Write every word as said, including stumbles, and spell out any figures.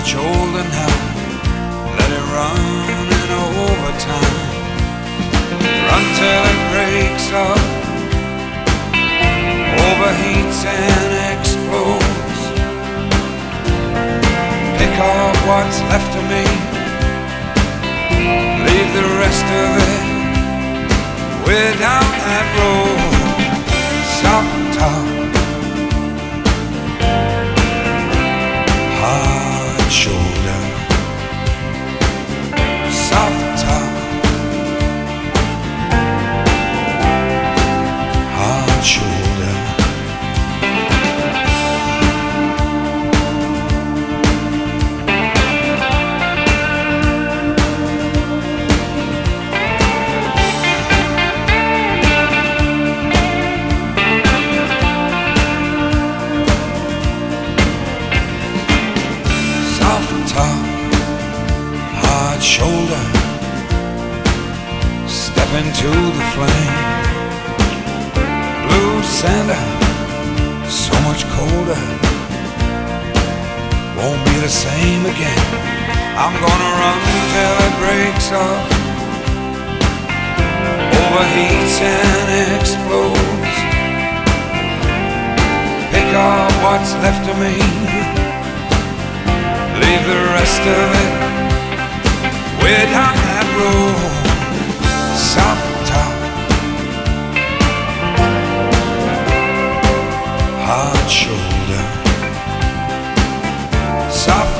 shoulder now, let it run in overtime. Run till it breaks up, overheats and explodes. Pick up what's left of me, leave the rest of it way down that road. Soft top, hard shoulder. Soft top, hard shoulder. Hard shoulder, step into the flame. Blue Santa, so much colder, won't be the same again. I'm gonna run till it breaks up, overheats and explodes. Pick up what's left of me, leave the rest of it way down that road. Soft top, hard shoulder. Soft